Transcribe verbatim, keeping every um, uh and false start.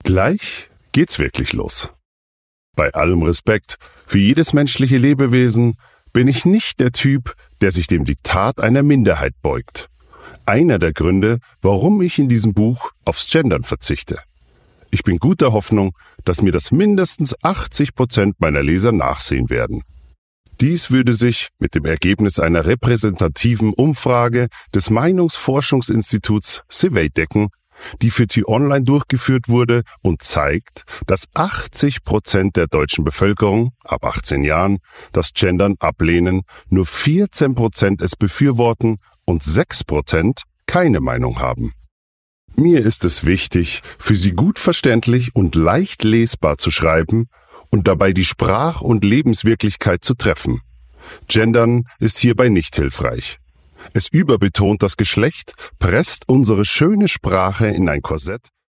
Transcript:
Gleich geht's wirklich los. Bei allem Respekt für jedes menschliche Lebewesen bin ich nicht der Typ, der sich dem Diktat einer Minderheit beugt. Einer der Gründe, warum ich in diesem Buch aufs Gendern verzichte. Ich bin guter Hoffnung, dass mir das mindestens achtzig Prozent meiner Leser nachsehen werden. Dies würde sich mit dem Ergebnis einer repräsentativen Umfrage des Meinungsforschungsinstituts Civey decken, die für T-Online durchgeführt wurde und zeigt, dass achtzig Prozent der deutschen Bevölkerung ab achtzehn Jahren das Gendern ablehnen, nur vierzehn Prozent es befürworten und sechs Prozent keine Meinung haben. Mir ist es wichtig, für Sie gut verständlich und leicht lesbar zu schreiben und dabei die Sprach- und Lebenswirklichkeit zu treffen. Gendern ist hierbei nicht hilfreich. Es überbetont das Geschlecht, presst unsere schöne Sprache in ein Korsett